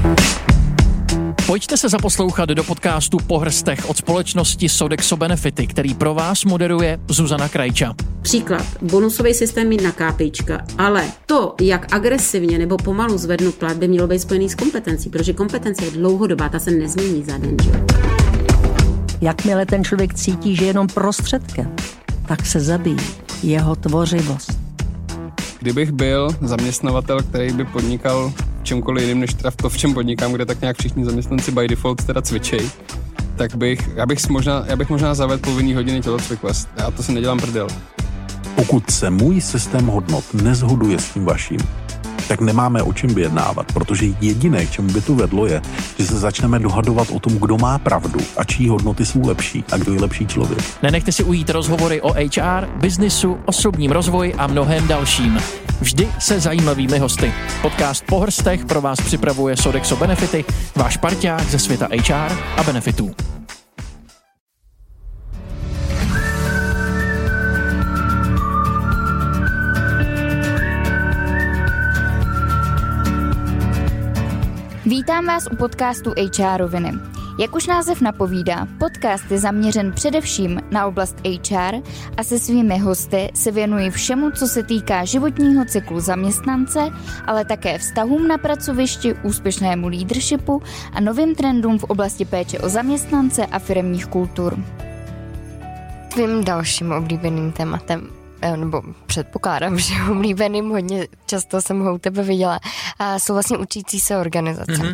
Pojďte se zaposlouchat do podcastu Po hrstech od společnosti Sodexo Benefity, který pro vás moderuje Zuzana Krajča. Příklad, bonusový systém mít na KPIčka, ale to, jak agresivně nebo pomalu zvednu plat, by mělo být spojený s kompetencí, protože kompetence je dlouhodobá, ta se nezmění za den. Jakmile ten člověk cítí, že je jenom prostředkem, tak se zabíjí jeho tvořivost. Kdybych byl zaměstnavatel, který by podnikal čemkoliv jiným, než teda v to, v čem podnikám, kde tak nějak všichni zaměstnanci by default teda cvičej, tak já bych možná zavedl povinný hodiny tělocviku. Já to si nedělám prdel. Pokud se můj systém hodnot neshoduje s tím vaším, tak nemáme o čem vyjednávat, protože jediné, k čemu by to vedlo, je, že se začneme dohadovat o tom, kdo má pravdu a čí hodnoty jsou lepší a kdo je lepší člověk. Nenechte si ujít rozhovory o HR, biznisu, osobním rozvoji a mnohem dalším. Vždy se zajímavými hosty. Podcast Po hrstech pro vás připravuje Sodexo Benefity, váš parťák ze světa HR a benefitů. Vítám vás u podcastu HR-oviny. Jak už název napovídá, podcast je zaměřen především na oblast HR a se svými hosty se věnují všemu, co se týká životního cyklu zaměstnance, ale také vztahům na pracovišti, úspěšnému leadershipu a novým trendům v oblasti péče o zaměstnance a firemních kultur. Tvým dalším oblíbeným tématem, nebo předpokládám, že oblíbeným, hodně často jsem ho u tebe viděla, jsou vlastně učící se organizace. Mm-hmm.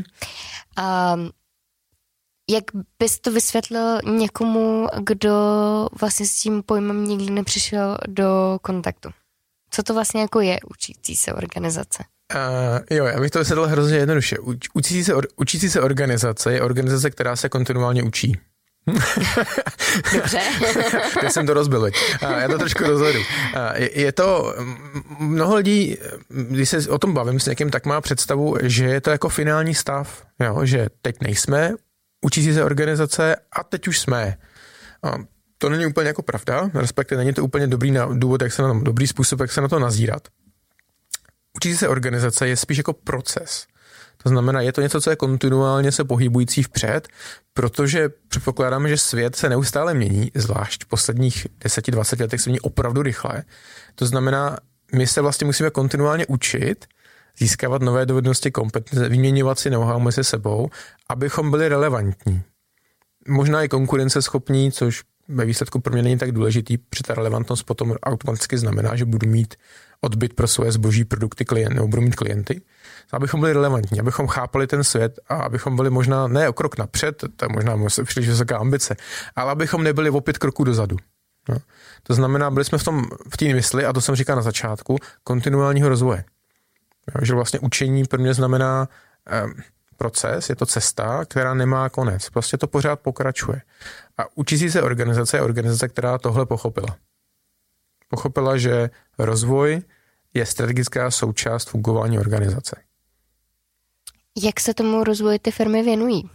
Jak bys to vysvětlil někomu, kdo vlastně s tím pojmem nikdy nepřišel do kontaktu? Co to vlastně jako je učící se organizace? Já bych to vysvětlil hrozně jednoduše. Učící se organizace je organizace, která se kontinuálně učí. Dobře. Teď jsem to rozbil. Já to trošku rozvedu. Je to, mnoho lidí, když se o tom bavím s někým, tak má představu, že je to jako finální stav, jo? Že teď nejsme učící se organizace a teď už jsme. To není úplně jako pravda, respektive není to úplně dobrý důvod, dobrý způsob, jak se na to nazírat. Učící se organizace je spíš jako proces. To znamená, je to něco, co je kontinuálně se pohybující vpřed, protože předpokládáme, že svět se neustále mění, zvlášť v posledních 10-20 letech se mění opravdu rychle. To znamená, my se vlastně musíme kontinuálně učit, získávat nové dovednosti, kompetence, vyměňovat si know-how mezi sebou, abychom byli relevantní. Možná i konkurenceschopní, což ve výsledku pro mě není tak důležitý, protože ta relevantnost potom automaticky znamená, že budu mít odbyt pro svoje zboží, produkty nebo budu mít klienty. Abychom byli relevantní, abychom chápali ten svět a abychom byli možná ne o krok napřed, to je možná příliš vysoká ambice, ale abychom nebyli o 5 kroků dozadu. No. To znamená, byli jsme v té mysli, a to jsem říkal na začátku, kontinuálního rozvoje. Jo, že vlastně učení pro mě znamená proces, je to cesta, která nemá konec. Prostě to pořád pokračuje. A učící se organizace je organizace, která tohle pochopila. Pochopila, že rozvoj je strategická součást fungování organizace. Jak se tomu rozvoji ty firmy věnují?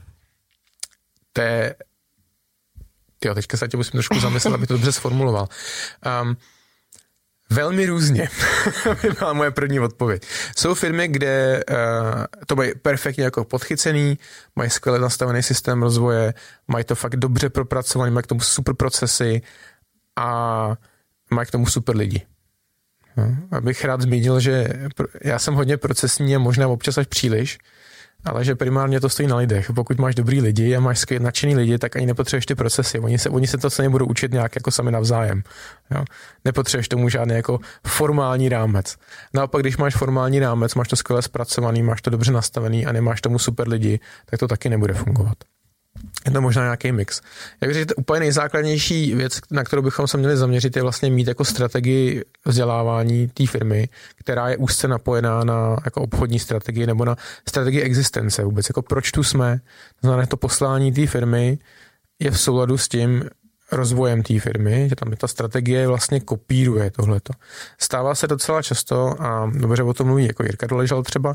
Teďka se tě musím trošku zamyslet, aby to dobře sformuloval. Velmi různě, by byla moje první odpověď. Jsou firmy, kde to mají perfektně jako podchycený, mají skvěle nastavený systém rozvoje, mají to fakt dobře propracovaný, mají k tomu super procesy a mají k tomu super lidi. Abych rád zmínil, že já jsem hodně procesní a možná občas až příliš, ale že primárně to stojí na lidech. Pokud máš dobrý lidi a máš skvělý nadšený lidi, tak ani nepotřebuješ ty procesy. Oni se to celé budou učit nějak jako sami navzájem. Jo? Nepotřebuješ tomu žádný jako formální rámec. Naopak, když máš formální rámec, máš to skvěle zpracovaný, máš to dobře nastavený a nemáš tomu super lidi, tak to taky nebude fungovat. Je to možná nějaký mix. Jak říkáte, úplně nejzákladnější věc, na kterou bychom se měli zaměřit, je vlastně mít jako strategii vzdělávání té firmy, která je úzce napojená na jako obchodní strategii nebo na strategii existence vůbec. Jako proč tu jsme? To znamená, to poslání té firmy je v souladu s tím rozvojem té firmy, že tam ta strategie vlastně kopíruje tohleto. Stává se docela často, a dobře o tom mluví jako Jirka Doležal třeba,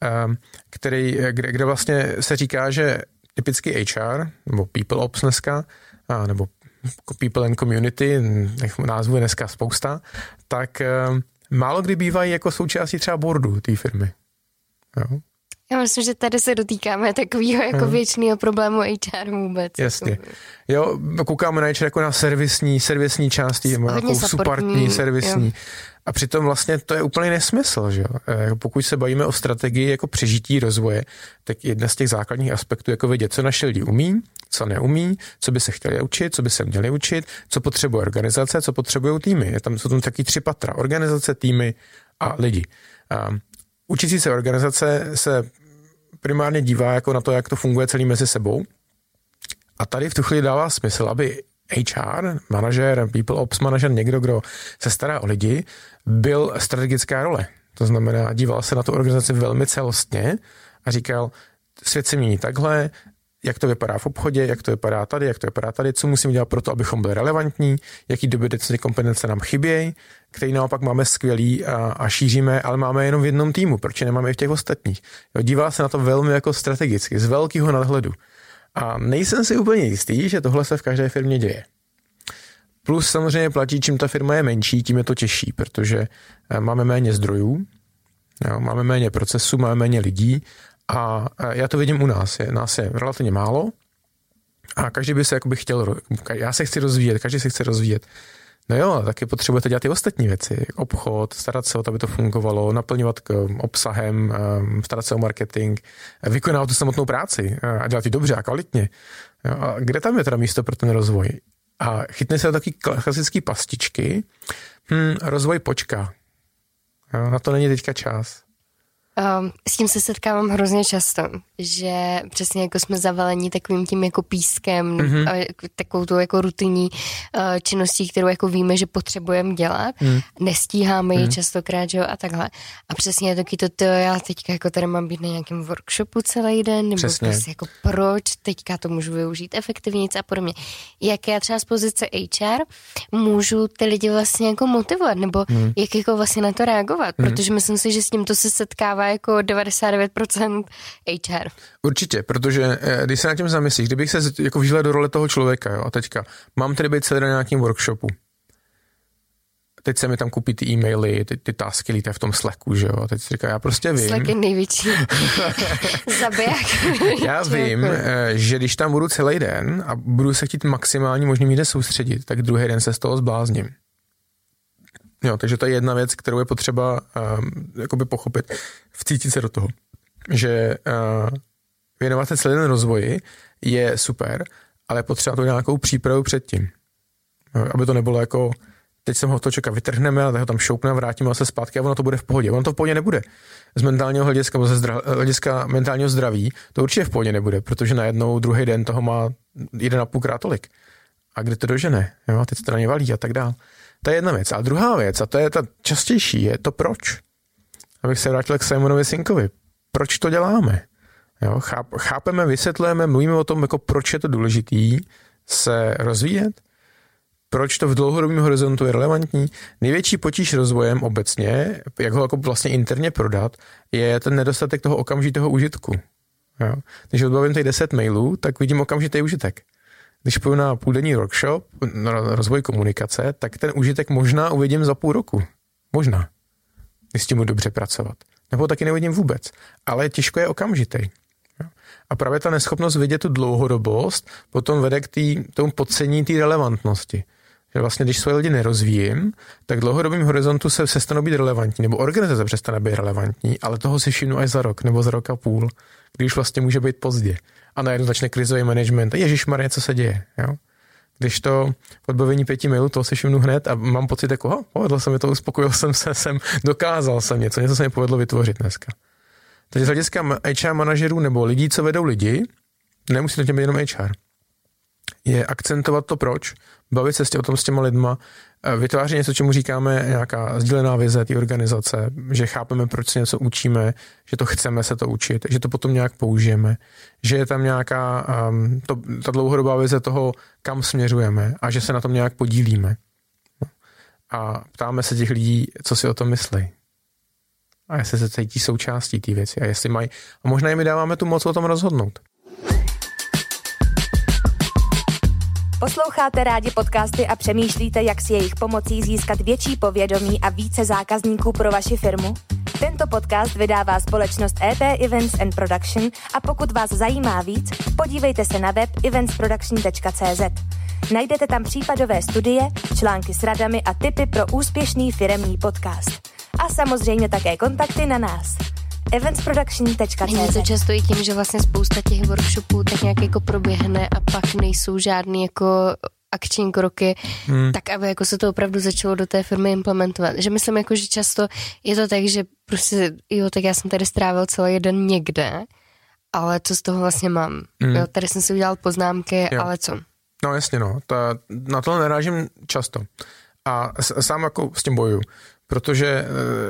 kde vlastně se říká, že typicky HR, nebo People Ops dneska, nebo People and Community, názvu je dneska spousta, tak málo kdy bývají jako součástí třeba boardu té firmy. Jo? Já myslím, že tady se dotýkáme takového jako věčného problému HR vůbec. Jasně. Jo, koukáme na HR jako na servisní části, jako supportní, servisní. Jo. A přitom vlastně to je úplný nesmysl, že jo. Pokud se bavíme o strategii jako přežití rozvoje, tak jedna z těch základních aspektů jako vědět, co naše lidi umí, co neumí, co by se chtěli učit, co by se měli učit, co potřebuje organizace, co potřebují týmy. Jsou tam taky 3 patra. Organizace, týmy a lidi. Učící se organizace se primárně dívá jako na to, jak to funguje celý mezi sebou. A tady v tu chvíli dává smysl, aby HR, manažer, people ops manažer, někdo, kdo se stará o lidi, byl strategická role. To znamená, díval se na tu organizaci velmi celostně a říkal, svět se mění takhle, jak to vypadá v obchodě, jak to vypadá tady, co musíme dělat pro to, abychom byli relevantní, jaký dovednostní kompetence nám chybějí, který naopak máme skvělý a šíříme, ale máme jenom v jednom týmu, proč je nemáme i v těch ostatních. Jo, díval se na to velmi jako strategicky, z velkého nadhledu. A nejsem si úplně jistý, že tohle se v každé firmě děje. Plus samozřejmě platí, čím ta firma je menší, tím je to těžší, protože máme méně zdrojů, jo, máme méně procesů, máme méně lidí a já to vidím u nás. Nás je relativně málo a každý by se jakoby chtěl, já se chci rozvíjet, každý se chce rozvíjet. No jo, taky potřebujete dělat i ostatní věci. Obchod, starat se o to, aby to fungovalo, naplňovat obsahem, starat se o marketing, vykonávat tu samotnou práci a dělat ji dobře a kvalitně. Jo, a kde tam je teda místo pro ten rozvoj? A chytne se taky klasický pastičky. Rozvoj počká. Jo, na to není teďka čas. S tím se setkávám hrozně často, že přesně jako jsme zavalení takovým tím jako pískem, takovou tu jako rutinní činností, kterou jako víme, že potřebujeme dělat, nestíháme ji častokrát, že jo, a takhle. A přesně taky to já teďka jako tady mám být na nějakém workshopu celý den, nebo prostě jako proč teďka to můžu využít efektivnějc a podobně. Jak já třeba z pozice HR můžu ty lidi vlastně jako motivovat, nebo jak jako vlastně na to reagovat, protože myslím si, že s tímto se setkává jako 99% HR. Určitě, protože když se nad tím zamyslíš, kdybych se jako vžila do role toho člověka, jo, a teďka mám tady být celý na nějakým workshopu, teď se mi tam kupí ty e-maily, ty tasky lítají v tom Slacku, že jo, a teď si říká, já prostě vím. Slack je největší zabiják. Já vím, že když tam budu celý den a budu se chtít maximálně možný míře soustředit, tak druhý den se z toho zblázním. Jo, takže to je jedna věc, kterou je potřeba jakoby pochopit, vcítit se do toho, že věnovat se celý den rozvoji je super, ale potřeba to nějakou přípravu předtím. Jo, aby to nebylo jako, teď jsem ho toho člověka vytrhneme a tak ho tam šoupneme, vrátíme se zpátky a ono to bude v pohodě. Ono to v pohodě nebude. Z mentálního hlediska, hlediska mentálního zdraví to určitě v pohodě nebude, protože najednou druhý den toho má 1,5krát tolik. A kde to dožene? Jo, a teď se to na ně valí a tak dál. To je jedna věc. A druhá věc, a to je ta častější, je to proč. Abych se vrátil k Simonovi Sinkovi. Proč to děláme? Jo, chápeme, vysvětlujeme, mluvíme o tom, jako proč je to důležitý se rozvíjet, proč to v dlouhodobém horizontu je relevantní. Největší potíž rozvojem obecně, jak ho jako vlastně interně prodat, je ten nedostatek toho okamžitého užitku. Jo. Když odbavím tady 10 mailů, tak vidím okamžitý užitek. Když půjdu na půldenní workshop na rozvoj komunikace, tak ten užitek možná uvidím za půl roku. Možná. Když s tím budu dobře pracovat. Nebo taky neuvidím vůbec. Ale těžko je okamžitý. A právě ta neschopnost vidět tu dlouhodobost potom vede k tomu podcení té relevantnosti. Že vlastně, když svoje lidi nerozvíjím, tak v dlouhodobém horizontu se přestanou být relevantní, nebo organizace přestane být relevantní, ale toho si všimnu až za rok, nebo za rok a půl, když vlastně může být pozdě. A najednou začne krizový management. Ježišmarja, co se děje. Jo? Když to odbavení 5 mailů, toho si všimnu hned a mám pocit, jako povedlo se mi to, uspokojil jsem se, dokázal jsem něco se mi povedlo vytvořit dneska. Takže z hlediska HR manažerů nebo lidí, co vedou lidi, nemusí to být jenom HR. Je akcentovat to proč, bavit se o tom s těma lidma, vytvářet něco, čemu říkáme nějaká sdílená vize té organizace, že chápeme, proč se něco učíme, že to chceme se to učit, že to potom nějak použijeme, že je tam nějaká ta dlouhodobá vize toho, kam směřujeme a že se na tom nějak podílíme. A ptáme se těch lidí, co si o tom myslí. A jestli se cítí součástí té věci a jestli mají. A možná jim dáváme tu moc o tom rozhodnout. Posloucháte rádi podcasty a přemýšlíte, jak s jejich pomocí získat větší povědomí a více zákazníků pro vaši firmu? Tento podcast vydává společnost EP Events and Production a pokud vás zajímá víc, podívejte se na web eventsproduction.cz. Najdete tam případové studie, články s radami a tipy pro úspěšný firemní podcast. A samozřejmě také kontakty na nás. eventsproduction.cz. Není to často i tím, že vlastně spousta těch workshopů tak nějak jako proběhne a pak nejsou žádný jako akční kroky, tak aby jako se to opravdu začalo do té firmy implementovat. Že myslím jako, že často je to tak, že prostě jo, tak já jsem tady strávil celý den někde, ale co z toho vlastně mám? Jo, tady jsem si udělal poznámky, ale co? No jasně, no. Na to narážím často. A sám jako s tím bojuju. Protože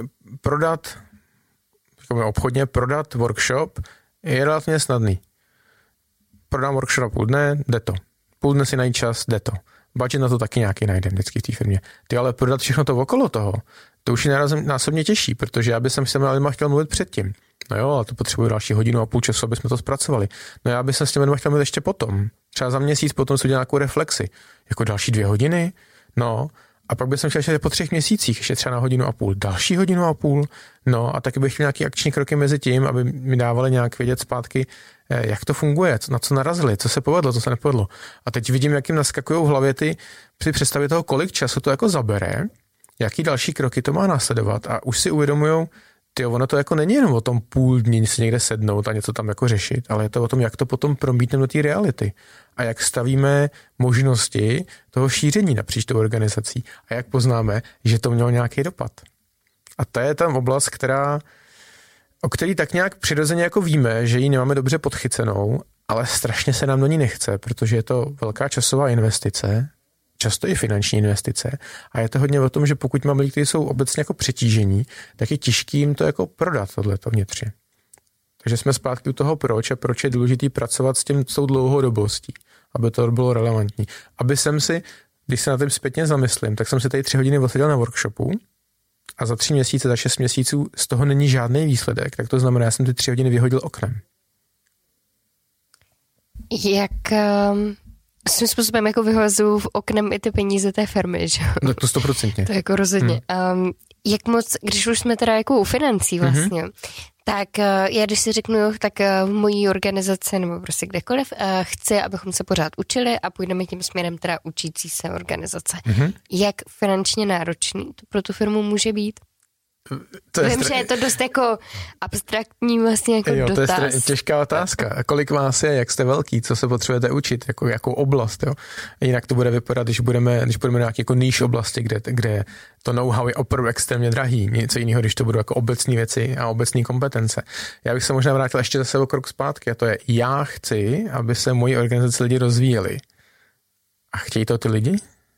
obchodně prodat workshop je relativně snadný. Prodám workshop půl dne, jde to. Půl dne si najít čas, jde to. Budget na to taky nějaký najdem vždycky v té firmě. Ty ale prodat všechno to okolo toho, to už je násobně těžší, protože já bych s těmi lidma chtěl mluvit předtím. No jo, ale to potřebuji další hodinu a půl času, aby jsme to zpracovali. No já bych s těmi lidma chtěl mluvit ještě potom. Třeba za měsíc potom si udělat nějakou reflexi. Jako další 2 hodiny, no. A pak bych chtěl po 3 měsících, ještě třeba na 1,5 hodiny, další 1,5 hodiny, no a taky bych chtěl nějaký akční kroky mezi tím, aby mi dávali nějak vědět zpátky, jak to funguje, na co narazili, co se povedlo, co se nepovedlo. A teď vidím, jak jim naskakují v hlavě při představě toho, kolik času to jako zabere, jaký další kroky to má následovat a už si uvědomujou, ono to jako není jenom o tom půl dní si někde sednout a něco tam jako řešit, ale je to o tom, jak to potom promítneme do té reality a jak stavíme možnosti toho šíření napříč tou organizací a jak poznáme, že to mělo nějaký dopad. A to je tam oblast, o který tak nějak přirozeně jako víme, že ji nemáme dobře podchycenou, ale strašně se nám do ní nechce, protože je to velká časová investice, často i finanční investice a je to hodně o tom, že pokud máme lidi, kteří jsou obecně jako přetížení, tak je těžký jim to jako prodat tohleto vnitřně. Takže jsme zpátky u toho proč je důležitý pracovat s tou dlouhodobostí, aby to bylo relevantní. Aby jsem si, když se na tím zpětně zamyslím, tak jsem si tady 3 hodiny odseděl na workshopu a za 3 měsíce, za 6 měsíců z toho není žádný výsledek, tak to znamená, já jsem ty 3 hodiny vyhodil oknem. Svým způsobem jako vyhozuju v oknem i ty peníze té firmy, že? No to 100%. To jako rozhodně. Jak moc, když už jsme teda jako u financí vlastně, tak já když si řeknu, tak v mojí organizaci nebo prostě kdekoliv chci, abychom se pořád učili a půjdeme tím směrem teda učící se organizace. Jak finančně náročný to pro tu firmu může být? Vím, že je to dost jako abstraktní vlastně jako dotaz. To je těžká otázka. A kolik vás je, jak jste velký, co se potřebujete učit, jakou oblast, jo? Jinak to bude vypadat, když budeme na nějaké jako níž oblasti, kde to know-how je opravdu extrémně drahý. Něco jiného, když to budou jako obecné věci a obecné kompetence. Já bych se možná vrátil ještě zase o krok zpátky a to je, já chci, aby se moji organizace lidi rozvíjeli. A chtějí to ty lidi?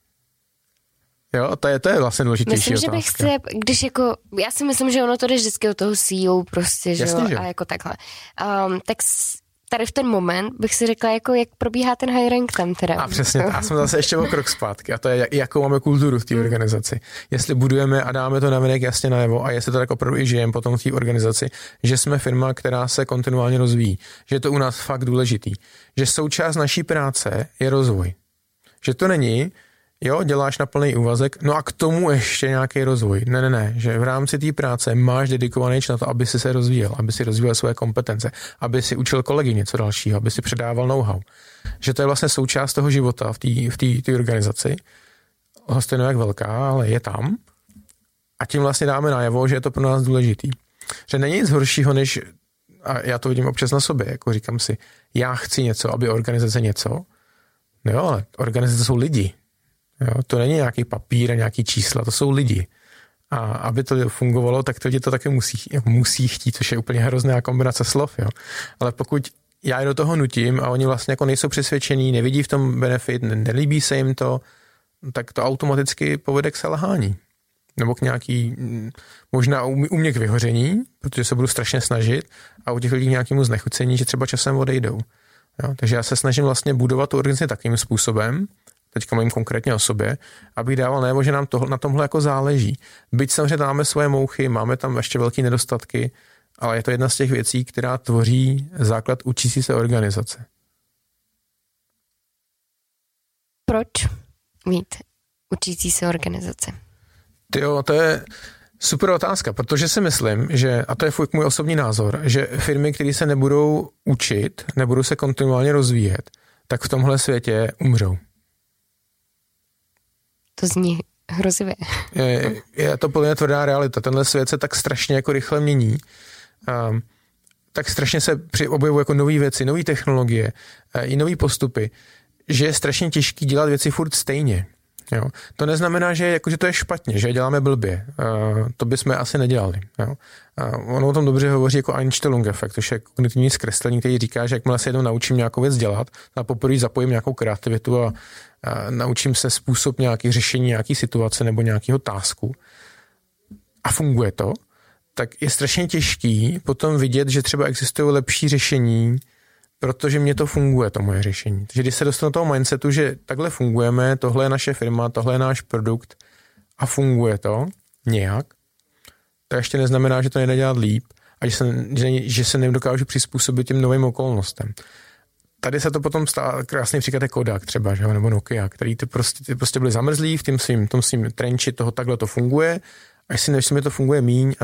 Jo, to je vlastně důležitější otázka. Myslím, že bych když jako, já si myslím, že ono to jde vždycky od toho CEO prostě, že jo, a jako takhle. Tak tady v ten moment bych si řekla, jako jak probíhá ten hiring tam teda. A přesně, a jsme zase ještě o krok zpátky a to je, jakou máme kulturu v té organizaci. Jestli budujeme a dáme to navenek jasně najevo a jestli to tak opravdu i žijeme potom v té organizaci, že jsme firma, která se kontinuálně rozvíjí, že je to u nás fakt důležitý, že součást naší práce je rozvoj. Že to není jo, děláš na plný úvazek, no a k tomu ještě nějaký rozvoj. Ne, že v rámci té práce máš dedikovaný čas na to, aby si se rozvíjel, aby si rozvíjel své kompetence, aby si učil kolegy něco dalšího, aby si předával know-how. Že to je vlastně součást toho života v té organizaci. Hostinu jak velká, ale je tam. A tím vlastně dáme najevo, že je to pro nás důležitý. Že není nic horšího, než, a já to vidím občas na sobě, jako říkám si, já chci něco, aby organizace něco. No jo, ale organizace jsou lidi. Jo, to není nějaký papír a nějaký čísla, to jsou lidi. A aby to fungovalo, tak to lidi to taky musí chtít, což je úplně hrozná kombinace slov. Jo. Ale pokud já je do toho nutím a oni vlastně jako nejsou přesvědčení, nevidí v tom benefit, nelíbí se jim to, tak to automaticky povede k selhání. Nebo k nějaký, možná u mě k vyhoření, protože se budu strašně snažit a u těch lidí k nějakému znechucení, že třeba časem odejdou. Jo. Takže já se snažím vlastně budovat tu organizaci takým způsobem, teďka mluvím konkrétně o sobě, abych dával najevo, že nám na tomhle jako záleží. Byť samozřejmě máme svoje mouchy, máme tam ještě velké nedostatky, ale je to jedna z těch věcí, která tvoří základ učící se organizace. Proč mít učící se organizace? Tyjo, to je Super otázka, protože si myslím, že, a to je můj osobní názor, že firmy, které se nebudou učit, nebudou se kontinuálně rozvíjet, tak v tomhle světě umřou. To zní hrozivě. Je to plně tvrdá realita. Tenhle svět se tak strašně jako rychle mění. Tak strašně se objevují jako nové věci, nové technologie i nové postupy, že je strašně těžký dělat věci furt stejně. Jo. To neznamená, že to je špatně, že je děláme blbě. To bychom asi nedělali. Jo. Ono o tom dobře hovoří jako Einstellung efekt, což je kognitivní zkreslení, který říká, že jakmile se jednou naučím nějakou věc dělat, a poprvé zapojím nějakou kreativitu a naučím se způsob nějakých řešení, nějaký situace nebo nějakého tasku a funguje to, tak je strašně těžký potom vidět, že třeba existují lepší řešení, protože mě to funguje, to moje řešení. Takže když se dostanu do toho mindsetu, že takhle fungujeme, tohle je naše firma, tohle je náš produkt a funguje to nějak, to ještě neznamená, že to nejde dělat líp a že se nedokážu přizpůsobit těm novým okolnostem. Tady se to potom stává, krásný příklad je Kodak třeba, že? Nebo Nokia, který ty prostě byli zamrzlí v tom svým trenči toho, takhle to funguje, až si nevšimli, to funguje míň.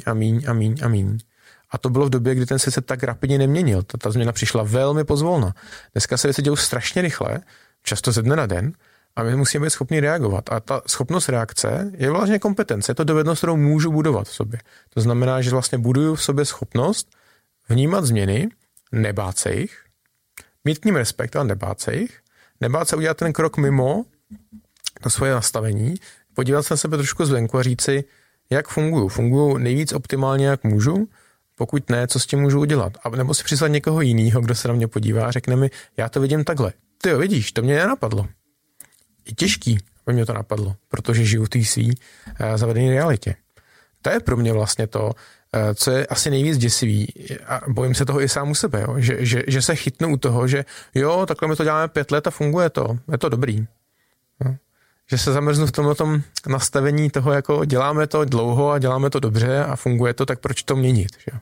A to bylo v době, kdy ten svět se tak rapidně neměnil. Ta změna přišla velmi pozvolna. Dneska se věci dějou strašně rychle, často ze dne na den, a my musíme být schopni reagovat. A ta schopnost reakce je vlastně kompetence, je to dovednost, kterou můžu budovat v sobě. To znamená, že vlastně buduju v sobě schopnost vnímat změny, nebát se jich, mít k ním respekt a nebát se jich, nebát se udělat ten krok mimo to svoje nastavení, podívat se na sebe trošku zvenku a říct si, jak funguju. Funguju nejvíc optimálně, jak můžu, pokud ne, co s tím můžu udělat. A nebo si přizvat někoho jiného, kdo se na mě podívá a řekne mi, já to vidím takhle. Ty jo, vidíš, to mě nenapadlo. Je těžký, aby mě to napadlo, protože žiju v té svý zavedené realitě. To je pro mě vlastně to, co je asi nejvíc děsivý a bojím se toho i sám u sebe, jo? Že se chytnu u toho, že jo, takhle my to děláme 5 let a funguje to, je to dobrý. Jo? Že se zamrznu v tomto nastavení toho, jako děláme to dlouho a děláme to dobře a funguje to, tak proč to měnit? Že?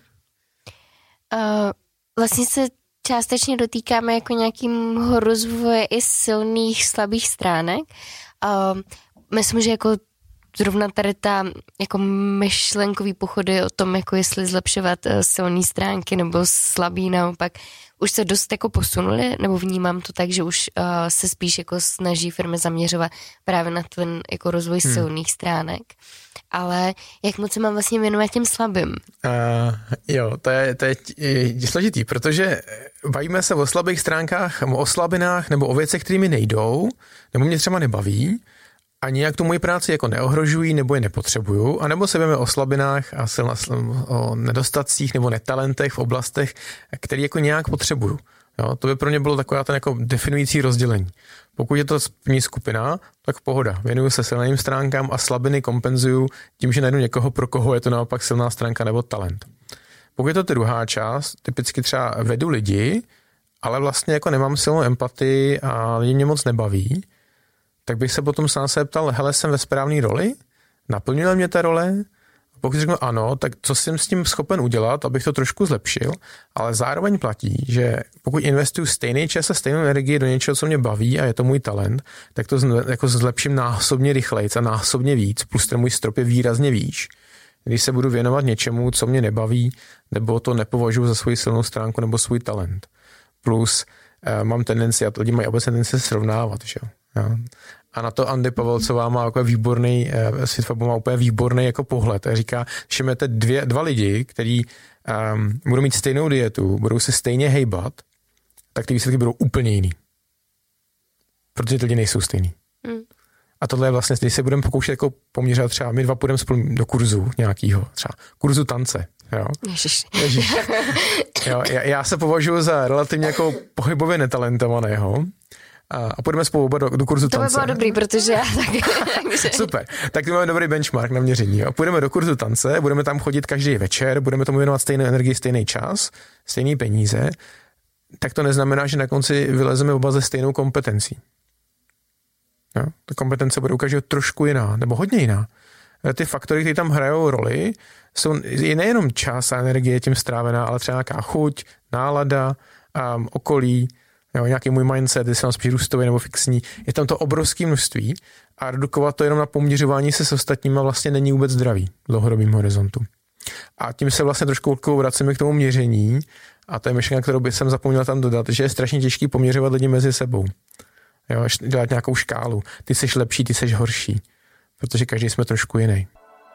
Vlastně se částečně dotýkáme jako nějakým rozvoje i silných, slabých stránek. Myslím, že jako zrovna tady ta jako myšlenkový pochody o tom, jako jestli zlepšovat silné stránky nebo slabý naopak, už se dost jako posunuli, nebo vnímám to tak, že už se spíš jako snaží firmy zaměřovat právě na ten jako rozvoj silných stránek. Ale jak moc se mám vlastně věnovat těm slabým? Jo, to je složitý, protože bavíme se o slabých stránkách, o slabinách nebo o věcech, kterými nejdou, nebo mě třeba nebaví, a nijak tu moji práci jako neohrožují nebo je nepotřebuju, anebo se bavíme o slabinách a o nedostatcích nebo netalentech v oblastech, které jako nějak potřebuju. Jo, to by pro mě bylo taková ten jako definující rozdělení. Pokud je to první skupina, tak pohoda. Věnuju se silným stránkám a slabiny kompenzuju tím, že najdu někoho, pro koho je to naopak silná stránka nebo talent. Pokud je to druhá část, typicky třeba vedu lidi, ale vlastně jako nemám silnou empatii a lidi mě moc nebaví, tak bych se potom sám se ptal, hele, jsem ve správné roli? Naplňuje mě ta role? A pokud řeknu ano, tak co jsem s tím schopen udělat, abych to trošku zlepšil, ale zároveň platí, že pokud investuju stejný čas a stejnou energii do něčeho, co mě baví a je to můj talent, tak to jako zlepším násobně rychlejc a násobně víc, plus ten můj strop je výrazně výš. Když se budu věnovat něčemu, co mě nebaví, nebo to nepovažuji za svoji silnou stránku nebo svůj talent. Plus mám tendenci, a lidi mají obecně tendenci se srovnávat, že jo. Ja. A na to Andy Pavelcová má jako výborný, Světfabu má úplně výborný jako pohled. A říká, že máte dva lidi, kteří budou mít stejnou dietu, budou se stejně hejbat, tak ty výsledky budou úplně jiný. Protože ty lidi nejsou stejný. A tohle je vlastně, když se budeme pokoušet jako poměřovat, třeba my dva půjdeme spolu do kurzu nějakého, třeba kurzu tance. Jo? Ježiš. Jo, já se považuji za relativně jako pohybově netalentovaného, a půjdeme spolu oba do kurzu tance. To by bylo dobrý, protože já taky. Super, tak máme dobrý benchmark na měření. Jo. Půjdeme do kurzu tance, budeme tam chodit každý večer, budeme tomu věnovat stejnou energii, stejný čas, stejný peníze, tak to neznamená, že na konci vylezeme oba ze stejnou kompetencí. Jo. Ta kompetence bude u každého trošku jiná, nebo hodně jiná. Ty faktory, které tam hrajou roli, jsou nejenom čas a energie tím strávená, ale třeba nějaká chuť, nálada, okolí, Jo, nějaký můj mindset, jestli mám spíš růstový nebo fixní. Je tam to obrovské množství a redukovat to jenom na poměřování se s ostatníma vlastně není vůbec zdravý v dlouhodobém horizontu. A tím se vlastně trošku vracíme k tomu měření a to je myšlenka, kterou bych jsem zapomněl tam dodat, že je strašně těžký poměřovat lidi mezi sebou. Jo, dělat nějakou škálu. Ty jsi lepší, ty jsi horší. Protože každý jsme trošku jiný.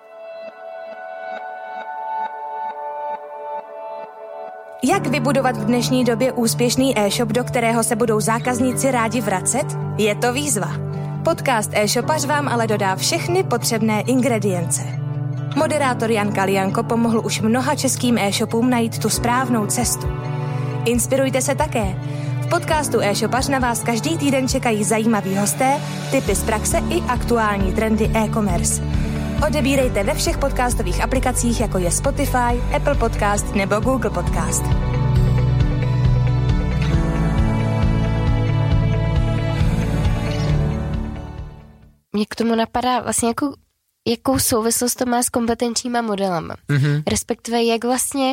Jak vybudovat v dnešní době úspěšný e-shop, do kterého se budou zákazníci rádi vracet? Je to výzva. Podcast e-shopař vám ale dodá všechny potřebné ingredience. Moderátor Jan Kalianko pomohl už mnoha českým e-shopům najít tu správnou cestu. Inspirujte se také. V podcastu e-shopař na vás každý týden čekají zajímaví hosté, tipy z praxe i aktuální trendy e-commerce. Odebírejte ve všech podcastových aplikacích, jako je Spotify, Apple Podcast nebo Google Podcast. Mě k tomu napadá vlastně jakou souvislost to má s kompetenčníma modelama. Mm-hmm. Respektive jak vlastně,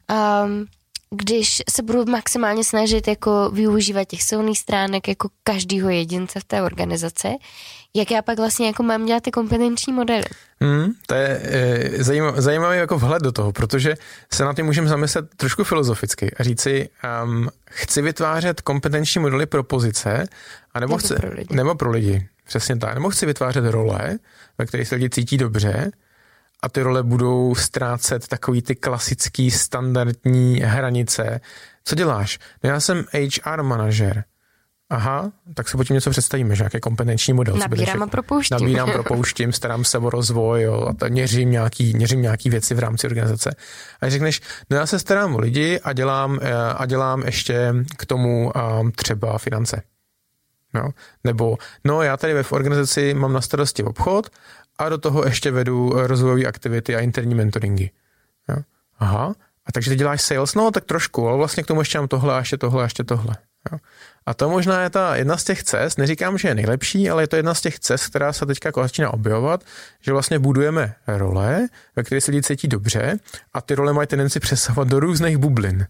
když se budu maximálně snažit jako využívat těch silných stránek jako každýho jedince v té organizaci, jak já pak vlastně jako mám dělat ty kompetenční modely. To je zajímavý jako vhled do toho, protože se na tím můžeme zamyslet trošku filozoficky a říct si, chci vytvářet kompetenční modely pro pozice, nebo pro lidi. Přesně tak. Nebo chci vytvářet role, ve kterých se lidi cítí dobře a ty role budou ztrácet takový ty klasický standardní hranice. Co děláš? No já jsem HR manažer. Aha, tak si potom něco představíme, že nějaký kompetenční model. Nabírám a propouštím, starám se o rozvoj, jo, a měřím nějaký věci v rámci organizace. A řekneš, no já se starám o lidi a dělám ještě k tomu třeba finance. No, nebo no já tady v organizaci mám na starosti obchod a do toho ještě vedu rozvojové aktivity a interní mentoringy. Jo. Aha, a takže ty děláš sales, no tak trošku, ale vlastně k tomu ještě mám tohle a ještě tohle a ještě tohle. Jo. A to možná je ta jedna z těch cest, neříkám, že je nejlepší, ale je to jedna z těch cest, která se teďka jako začíná objevovat, že vlastně budujeme role, ve kterých se lidi cítí dobře a ty role mají tendenci přesahovat do různých bublin.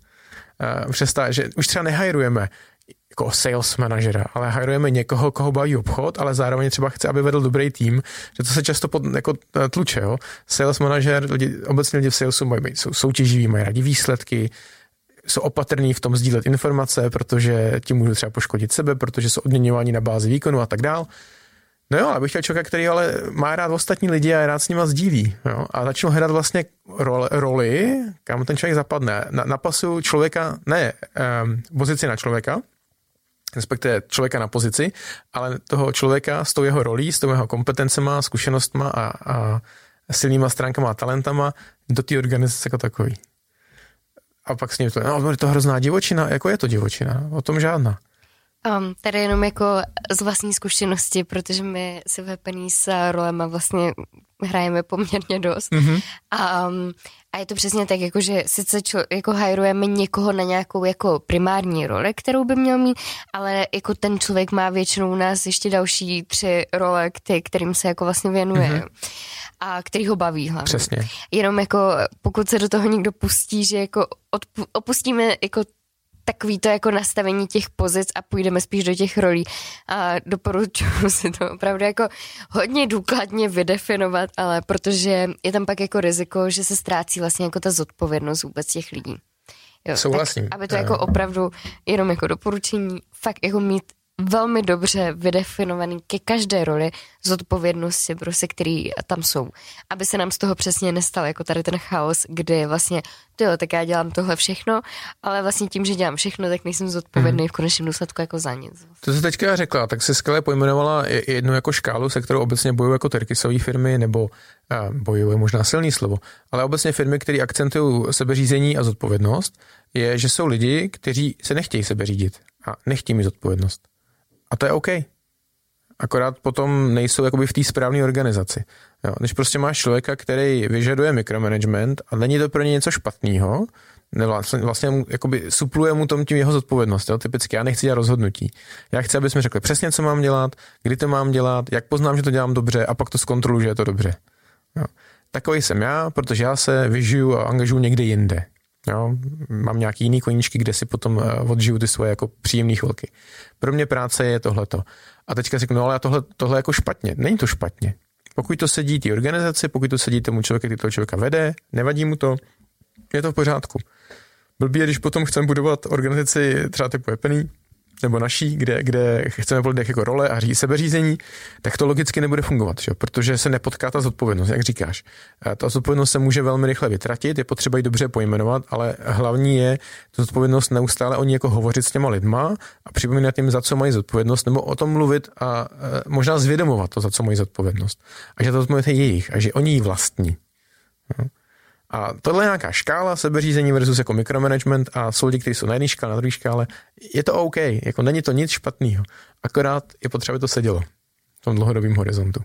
Že už třeba nehajrujeme jako sales manažera, ale hajrujeme někoho, koho baví obchod, ale zároveň třeba chce, aby vedl dobrý tým, že to se často jako tluče. Jo? Sales manažer, obecně lidi v salesu jsou soutěživí, mají rádi výsledky, jsou opatrní v tom sdílet informace, protože tím můžou třeba poškodit sebe, protože jsou odměňováni na bázi výkonu a tak dál. No jo, abych chtěl člověka, který ale má rád ostatní lidi a rád s nima sdílí. Jo? A začnu hledat vlastně roli, kam ten člověk zapadne. Na pasu člověka, pozici na člověka, respektive člověka na pozici, ale toho člověka s tou jeho rolí, s tou jeho kompetencema, zkušenostma a silnýma stránkama a talentama do té organizace jako takový. A pak s ním je to hrozná divočina. Jako je to divočina? O tom žádná. Tady jenom jako z vlastní zkušenosti, protože my si v s rolema vlastně hrajeme poměrně dost. Mm-hmm. A je to přesně tak, jako že sice jako hajrujeme někoho na nějakou jako primární roli, kterou by měl mít, ale jako ten člověk má většinou u nás ještě další 3 role, kterým se jako vlastně věnuje. Mm-hmm. A který ho baví hlavně. Přesně. Jenom jako pokud se do toho někdo pustí, že jako opustíme jako takový to jako nastavení těch pozic a půjdeme spíš do těch rolí. A doporučuji si to opravdu jako hodně důkladně vydefinovat, ale protože je tam pak jako riziko, že se ztrácí vlastně jako ta zodpovědnost vůbec těch lidí. Jo, souhlasím. Tak, aby to jako opravdu jenom jako doporučení fakt jako mít velmi dobře vydefinovaný ke každé roli zodpovědnosti, prostě, který tam jsou. Aby se nám z toho přesně nestal jako tady ten chaos, kdy vlastně, tak já dělám tohle všechno, ale vlastně tím, že dělám všechno, tak nejsem zodpovědný v konečném důsledku jako za nic. To jsi teďka řekla, tak jsi skvěle pojmenovala jednu jako škálu, se kterou obecně bojují jako terkysové firmy, nebo bojují možná silný slovo, ale obecně firmy, které akcentují sebeřízení a zodpovědnost, je, že jsou lidi, kteří se nechtějí sebeřídit a nechtějí mít zodpovědnost. A to je OK. Akorát potom nejsou jakoby v té správné organizaci. Jo, když prostě máš člověka, který vyžaduje micromanagement a není to pro ně něco špatného, vlastně jakoby supluje mu tím jeho zodpovědnost. Jo? Typicky já nechci dělat rozhodnutí. Já chci, abys mi řekli přesně, co mám dělat, kdy to mám dělat, jak poznám, že to dělám dobře a pak to zkontroluji, že je to dobře. Jo. Takový jsem já, protože já se vyžiju a angažuju někde jinde. Jo? Mám nějaký jiný koníčky, kde si potom odžiju ty svoje jako příjemné chvilky. Pro mě práce je tohleto. A teďka řeknu, no ale tohle jako špatně. Není to špatně. Pokud to sedí té organizaci, pokud to sedí tomu člověku, který toho člověka vede, nevadí mu to, je to v pořádku. Blbý je, když potom chceme budovat organizaci třeba typu Epeny, nebo naší, kde chceme volit jako role a sebeřízení, tak to logicky nebude fungovat, že? Protože se nepotká ta zodpovědnost, jak říkáš. Ta zodpovědnost se může velmi rychle vytratit, je potřeba ji dobře pojmenovat, ale hlavní je tu zodpovědnost neustále o ní jako hovořit s těma lidma a připomínat jim, za co mají zodpovědnost, nebo o tom mluvit a možná zvědomovat to, za co mají zodpovědnost. A že to zodpovědnost je jejich a že oni ji vlastní. No. A tohle je nějaká škála sebeřízení versus jako mikromanagement a jsou lidi, kteří jsou na jedné škále, na druhé škále. Je to OK, jako není to nic špatného. Akorát je potřeba, aby to sedělo v tom dlouhodobém horizontu.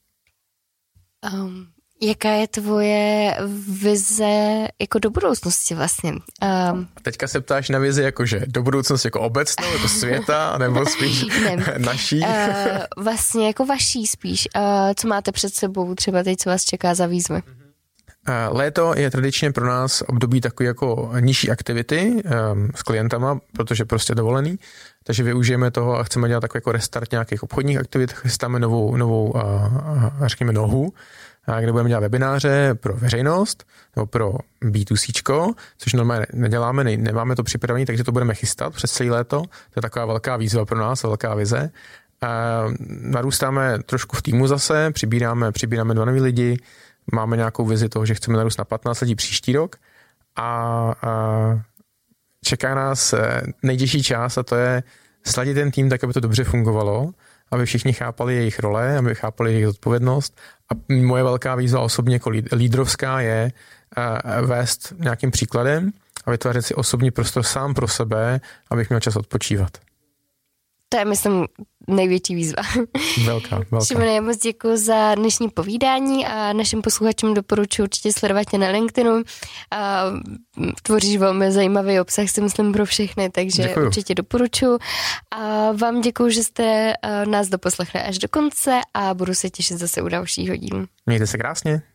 Jaká je tvoje vize jako do budoucnosti vlastně? Teďka se ptáš na vizi jakože do budoucnosti jako obecnou, jako světa, nebo spíš naší? Vlastně jako vaší spíš. Co máte před sebou třeba teď, co vás čeká za výzvy? Léto je tradičně pro nás období takové jako nižší aktivity s klientama, protože prostě dovolený, takže využijeme toho a chceme dělat takový jako restart nějakých obchodních aktivit, chystáme novou řekněme nohu, kde budeme dělat webináře pro veřejnost nebo pro B2C, což normálně neděláme, nemáme to připravené, takže to budeme chystat přes celé léto. To je taková velká výzva pro nás, velká vize. Narůstáme trošku v týmu zase, přibíráme 2 nový lidi, máme nějakou vizi toho, že chceme narůst na 15 lidí příští rok a čeká nás nejtěžší čas a to je sladit ten tým tak, aby to dobře fungovalo, aby všichni chápali jejich role, aby chápali jejich zodpovědnost a moje velká výzva osobně jako lídrovská je vést nějakým příkladem a vytvářet si osobní prostor sám pro sebe, abych měl čas odpočívat. To je, myslím, největší výzva. Velká. Šimone, já moc děkuji za dnešní povídání a našim posluchačům doporučuji určitě sledovat tě na LinkedInu. Tvoříš velmi zajímavý obsah, si myslím, pro všechny, takže děkuju. Určitě doporučuji. A vám děkuji, že jste nás doposlechli až do konce a budu se těšit zase u dalšího dílu. Mějte se krásně.